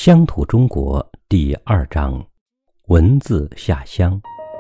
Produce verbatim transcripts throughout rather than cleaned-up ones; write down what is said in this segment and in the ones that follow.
乡土中国第二章，文字下乡。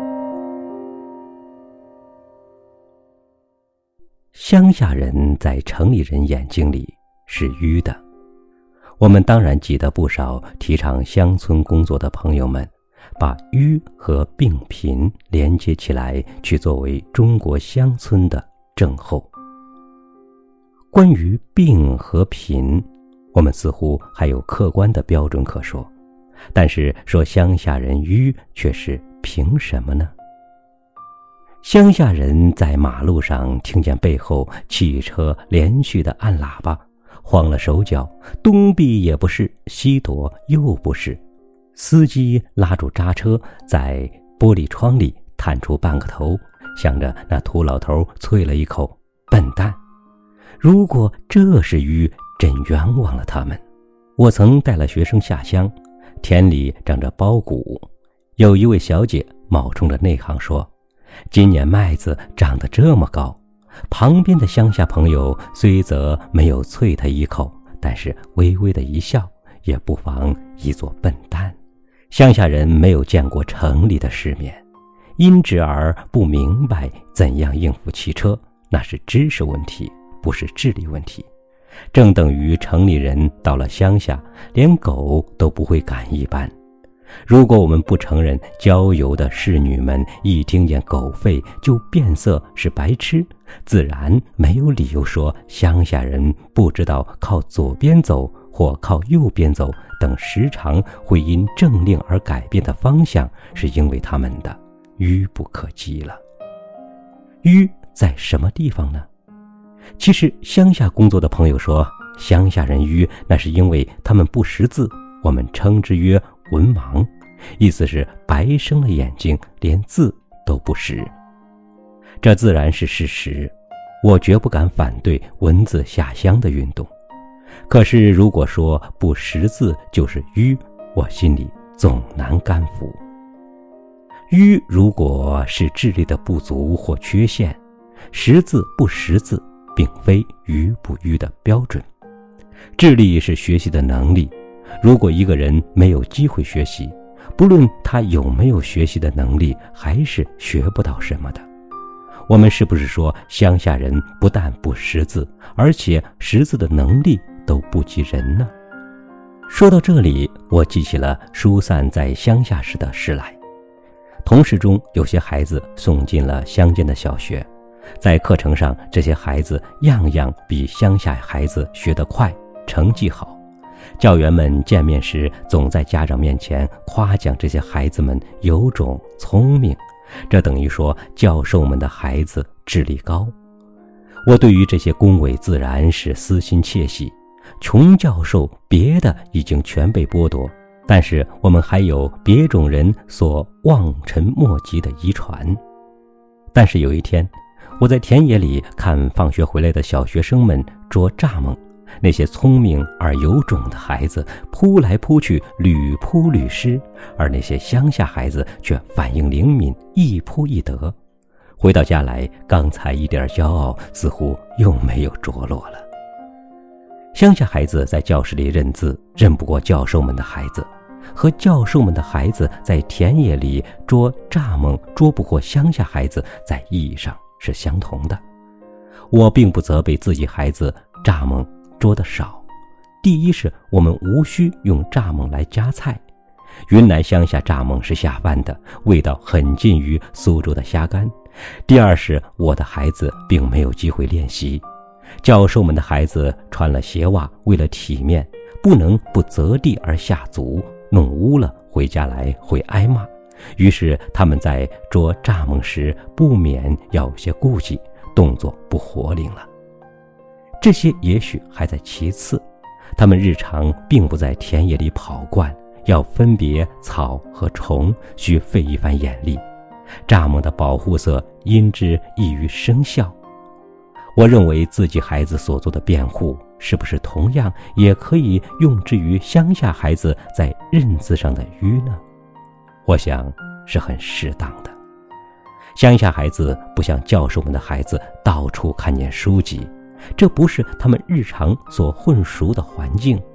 乡下人在城里人眼睛里是愚的。我们当然记得不少提倡乡村工作的朋友们，把愚和病贫连接起来，去作为中国乡村的症候。关于病和贫，我们似乎还有客观的标准可说，但是说乡下人愚却是凭什么呢？乡下人在马路上听见背后汽车连续的按喇叭，慌了手脚，东避也不是，西躲又不是，司机拉住刹车，在玻璃窗里探出半个头，向着那秃老头啐了一口：笨蛋！如果这是愚，真冤枉了他们。我曾带了学生下乡，田里长着苞谷，有一位小姐冒充着内行说：今年麦子长得这么高。旁边的乡下朋友虽则没有啐他一口，但是微微的一笑，也不妨一作笨蛋。乡下人没有见过城里的世面，因之而不明白怎样应付汽车，那是知识问题，不是智力问题。正等于城里人到了乡下，连狗都不会赶一般。如果我们不承认郊游的侍女们一听见狗吠就变色是白痴，自然没有理由说乡下人不知道靠左边走或靠右边走等时常会因政令而改变的方向，是因为他们的愚不可及了。愚在什么地方呢？其实乡下工作的朋友说，乡下人愚，那是因为他们不识字，我们称之曰文盲，意思是白生了眼睛，连字都不识。这自然是事实，我绝不敢反对文字下乡的运动。可是如果说不识字就是愚，我心里总难甘服。愚如果是智力的不足或缺陷，识字不识字并非愚不愚的标准。智力是学习的能力，如果一个人没有机会学习，不论他有没有学习的能力，还是学不到什么的。我们是不是说乡下人不但不识字，而且识字的能力都不及人呢？说到这里，我记起了疏散在乡下时的事来。同事中有些孩子送进了乡间的小学，在课程上，这些孩子样样比乡下孩子学得快，成绩好。教员们见面时总在家长面前夸奖这些孩子们有种聪明，这等于说教授们的孩子智力高。我对于这些恭维自然是私心窃喜，穷教授别的已经全被剥夺，但是我们还有别种人所望尘莫及的遗传。但是有一天，我在田野里看放学回来的小学生们捉蚱蜢，那些聪明而有种的孩子扑来扑去，屡扑屡失，而那些乡下孩子却反应灵敏，一扑一得。回到家来，刚才一点骄傲似乎又没有着落了。乡下孩子在教室里认字，认不过教授们的孩子，和教授们的孩子在田野里捉蚱蜢捉不过乡下孩子，在意义上是相同的。我并不责备自己孩子蚱蜢捉得少，第一是我们无需用蚱蜢来夹菜，云南乡下蚱蜢是下饭的，味道很近于苏州的虾干。第二是我的孩子并没有机会练习，教授们的孩子穿了鞋袜，为了体面不能不择地而下足，弄污了回家来会挨骂，于是他们在捉蚱蜢时不免要有些顾忌，动作不活灵了。这些也许还在其次，他们日常并不在田野里跑惯，要分别草和虫，需费一番眼力。蚱蜢的保护色因之易于生效。我认为自己孩子所做的辩护，是不是同样也可以用之于乡下孩子在认字上的愚呢？我想是很适当的。乡下孩子不像教授们的孩子到处看见书籍，这不是他们日常所混熟的环境。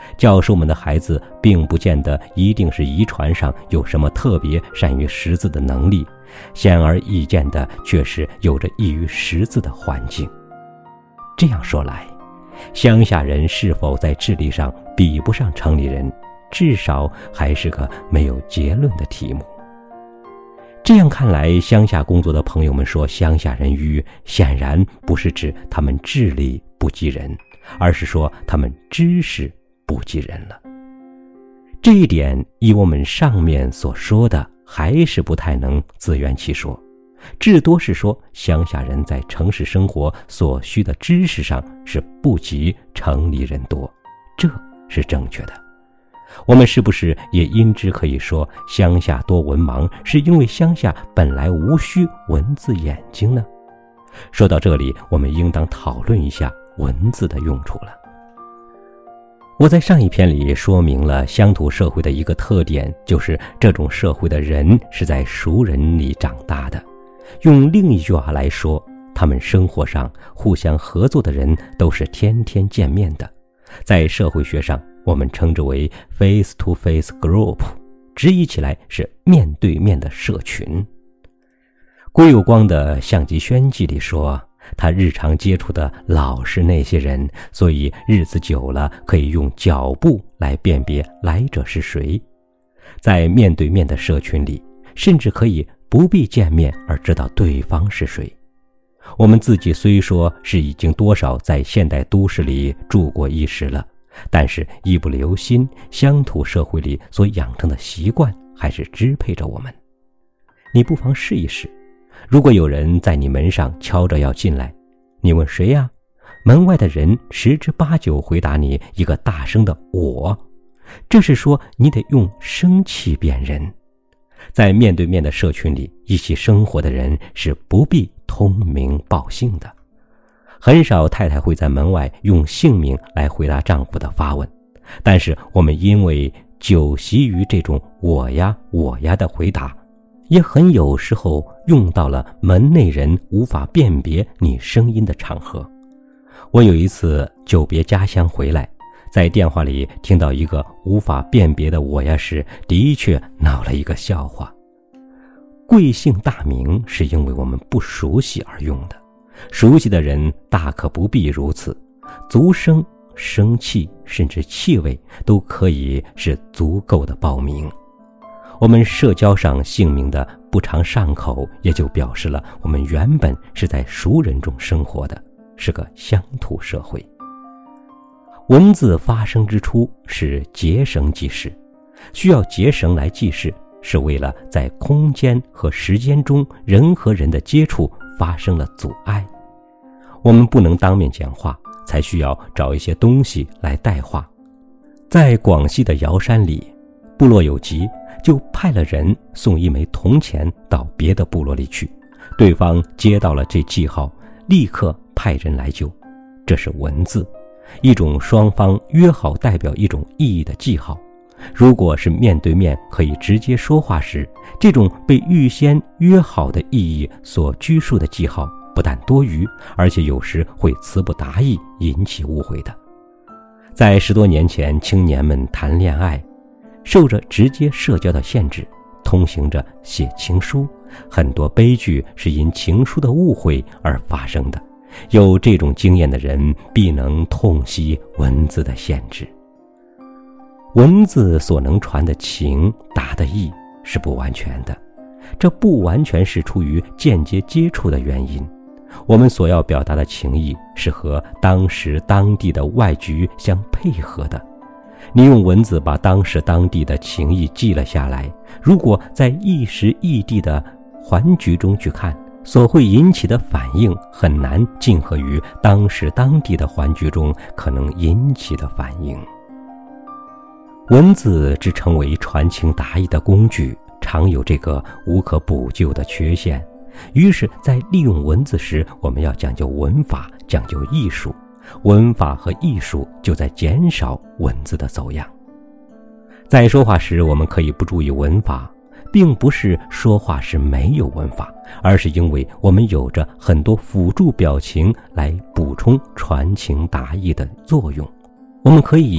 教授们的孩子并不见得一定是遗传上有什么特别善于识字的能力，显而易见的却是有着易于识字的环境。这样说来，乡下人是否在智力上比不上城里人，至少还是个没有结论的题目。这样看来，乡下工作的朋友们说乡下人愚，显然不是指他们智力不及人，而是说他们知识不及人了。这一点以我们上面所说的还是不太能自圆其说，至多是说乡下人在城市生活所需的知识上是不及城里人多，这是正确的。我们是不是也因之可以说乡下多文盲，是因为乡下本来无需文字眼睛呢？说到这里，我们应当讨论一下文字的用处了。我在上一篇里说明了乡土社会的一个特点，就是这种社会的人是在熟人里长大的。用另一句话来说，他们生活上互相合作的人都是天天见面的。在社会学上，我们称之为 face-to-face group， 直译起来是面对面的社群。归有光的相机宣记里说，他日常接触的老是那些人，所以日子久了可以用脚步来辨别来者是谁。在面对面的社群里，甚至可以不必见面而知道对方是谁。我们自己虽说是已经多少在现代都市里住过一时了，但是一不留心，乡土社会里所养成的习惯还是支配着我们。你不妨试一试，如果有人在你门上敲着要进来，你问谁呀？门外的人十之八九回答你一个大声的我，这是说你得用声气辨人。在面对面的社群里，一起生活的人是不必通名报姓的。很少太太会在门外用姓名来回答丈夫的发问，但是我们因为久习于这种我呀我呀的回答，也很有时候用到了门内人无法辨别你声音的场合。我有一次久别家乡回来，在电话里听到一个无法辨别的我呀时，的确闹了一个笑话。贵姓大名是因为我们不熟悉而用的，熟悉的人大可不必如此，足声、声气甚至气味都可以是足够的报名。我们社交上姓名的不常上口，也就表示了我们原本是在熟人中生活的，是个乡土社会。文字发生之初是结绳记事，需要结绳来记事，是为了在空间和时间中人和人的接触发生了阻碍。我们不能当面讲话，才需要找一些东西来代话。在广西的瑶山里，部落有急，就派了人送一枚铜钱到别的部落里去，对方接到了这记号，立刻派人来救。这是文字，一种双方约好代表一种意义的记号。如果是面对面可以直接说话时，这种被预先约好的意义所拘束的记号不但多余，而且有时会词不达意，引起误会的。在十多年前，青年们谈恋爱，受着直接社交的限制，通行着写情书，很多悲剧是因情书的误会而发生的。有这种经验的人必能痛惜文字的限制。文字所能传的情达的意是不完全的，这不完全是出于间接接触的原因。我们所要表达的情意是和当时当地的外局相配合的。你用文字把当时当地的情意记了下来，如果在异时异地的环局中去看，所会引起的反应很难竞合于当时当地的环局中可能引起的反应。文字之成为传情达意的工具，常有这个无可补救的缺陷。于是在利用文字时，我们要讲究文法，讲究艺术。文法和艺术就在减少文字的走样。在说话时，我们可以不注意文法，并不是说话时没有文法，而是因为我们有着很多辅助表情来补充传情达意的作用。我们可以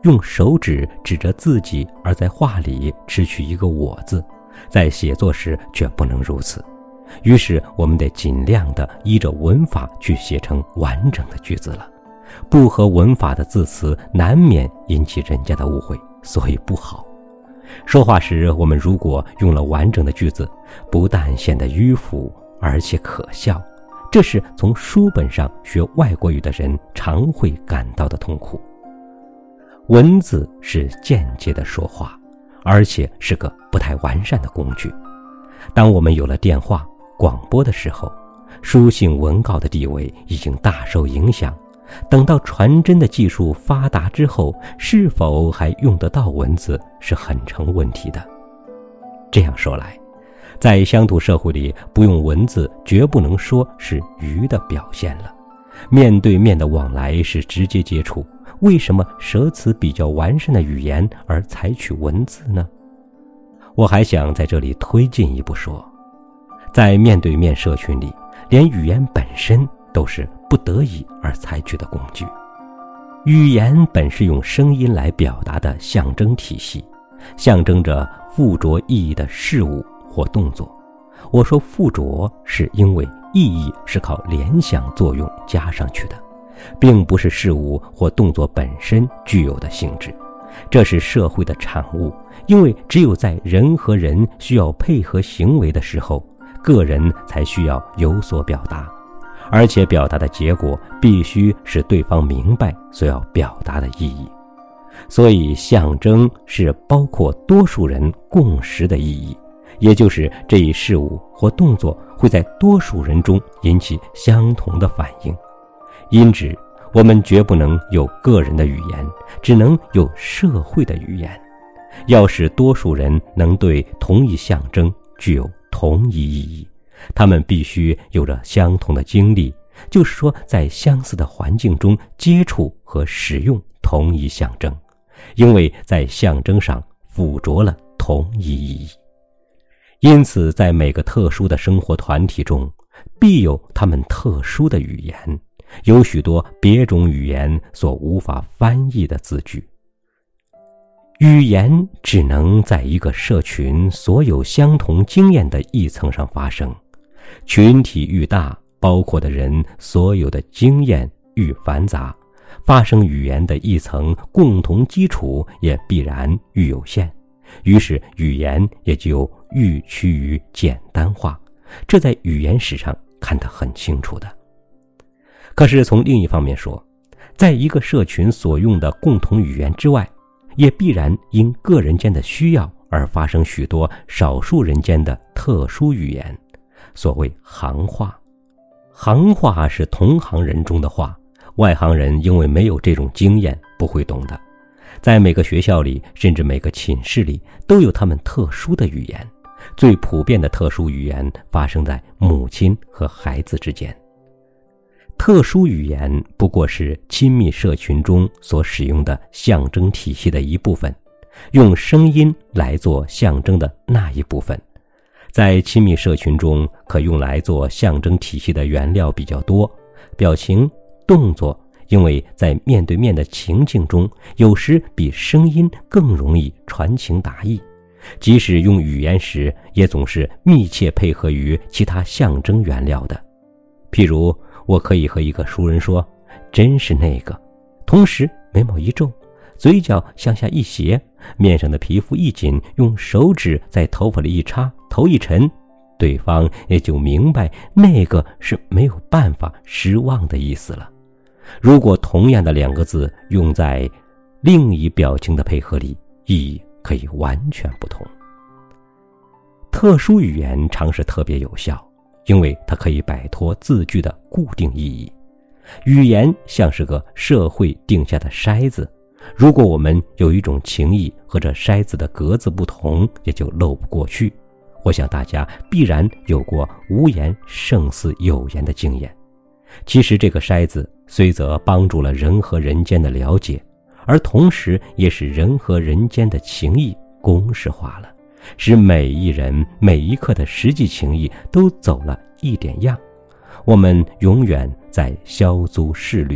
用手指指着自己，而在话里吃去一个我字，在写作时却不能如此。于是我们得尽量地依着文法去写成完整的句子了。不合文法的字词难免引起人家的误会，所以不好。说话时我们如果用了完整的句子，不但显得迂腐，而且可笑，这是从书本上学外国语的人常会感到的痛苦。文字是间接的说话，而且是个不太完善的工具。当我们有了电话、广播的时候，书信文稿的地位已经大受影响。等到传真的技术发达之后，是否还用得到文字是很成问题的。这样说来，在乡土社会里，不用文字绝不能说是愚的表现了。面对面的往来是直接接触，为什么舌词比较完善的语言而采取文字呢？我还想在这里推进一步说，在面对面社群里，连语言本身都是不得已而采取的工具。语言本是用声音来表达的象征体系，象征着附着意义的事物或动作。我说附着是因为意义是靠联想作用加上去的，并不是事物或动作本身具有的性质。这是社会的产物，因为只有在人和人需要配合行为的时候，个人才需要有所表达，而且表达的结果必须使对方明白所要表达的意义。所以象征是包括多数人共识的意义，也就是这一事物或动作会在多数人中引起相同的反应。因此我们绝不能有个人的语言，只能有社会的语言。要使多数人能对同一象征具有同一意义，他们必须有着相同的经历，就是说在相似的环境中接触和使用同一象征，因为在象征上附着了同一意义。因此在每个特殊的生活团体中，必有他们特殊的语言，有许多别种语言所无法翻译的字句。语言只能在一个社群所有相同经验的一层上发生，群体愈大，包括的人所有的经验愈繁杂，发生语言的一层共同基础也必然愈有限，于是语言也就愈趋于简单化，这在语言史上看得很清楚的。可是从另一方面说，在一个社群所用的共同语言之外，也必然因个人间的需要而发生许多少数人间的特殊语言，所谓行话。行话是同行人中的话，外行人因为没有这种经验不会懂的。在每个学校里，甚至每个寝室里，都有他们特殊的语言。最普遍的特殊语言发生在母亲和孩子之间。特殊语言不过是亲密社群中所使用的象征体系的一部分，用声音来做象征的那一部分。在亲密社群中，可用来做象征体系的原料比较多，表情、动作，因为在面对面的情境中，有时比声音更容易传情达意。即使用语言时，也总是密切配合于其他象征原料的。譬如我可以和一个熟人说，真是那个，同时眉毛一皱，嘴角向下一斜，面上的皮肤一紧，用手指在头发里一插，头一沉，对方也就明白那个是没有办法失望的意思了。如果同样的两个字用在另一表情的配合里，意义可以完全不同。特殊语言常是特别有效，因为它可以摆脱字句的固定意义。语言像是个社会定下的筛子，如果我们有一种情意和这筛子的格子不同，也就漏不过去。我想大家必然有过无言胜似有言的经验。其实这个筛子虽则帮助了人和人间的了解，而同时也使人和人间的情谊公式化了，使每一人每一刻的实际情谊都走了一点样。我们永远在削足适履，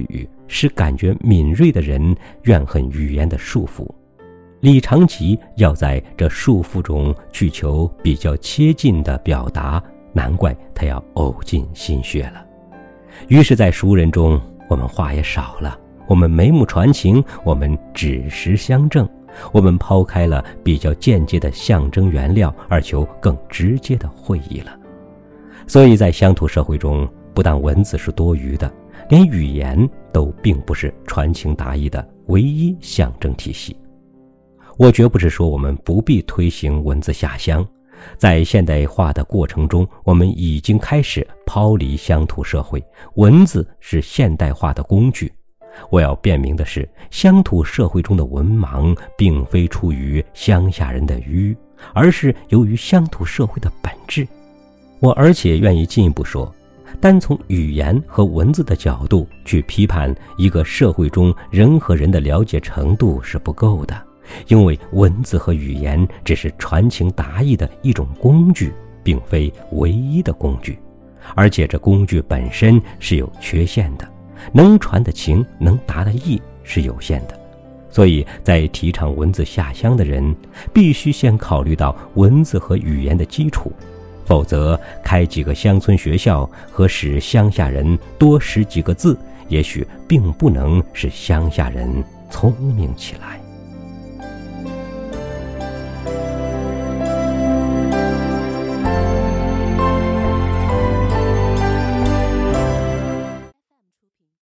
使感觉敏锐的人怨恨语言的束缚。李长吉要在这束缚中去求比较切近的表达，难怪他要呕尽心血了。于是在熟人中，我们话也少了，我们眉目传情，我们指实相证，我们抛开了比较间接的象征原料，而求更直接的会意了。所以在乡土社会中，不但文字是多余的，连语言都并不是传情达意的唯一象征体系。我绝不是说我们不必推行文字下乡，在现代化的过程中，我们已经开始抛离乡土社会，文字是现代化的工具。我要辩明的是，乡土社会中的文盲并非出于乡下人的愚，而是由于乡土社会的本质。我而且愿意进一步说，单从语言和文字的角度去批判一个社会中人和人的了解程度是不够的，因为文字和语言只是传情达意的一种工具，并非唯一的工具，而且这工具本身是有缺陷的，能传的情，能达的意是有限的。所以在提倡文字下乡的人，必须先考虑到文字和语言的基础，否则开几个乡村学校和使乡下人多识几个字，也许并不能使乡下人聪明起来。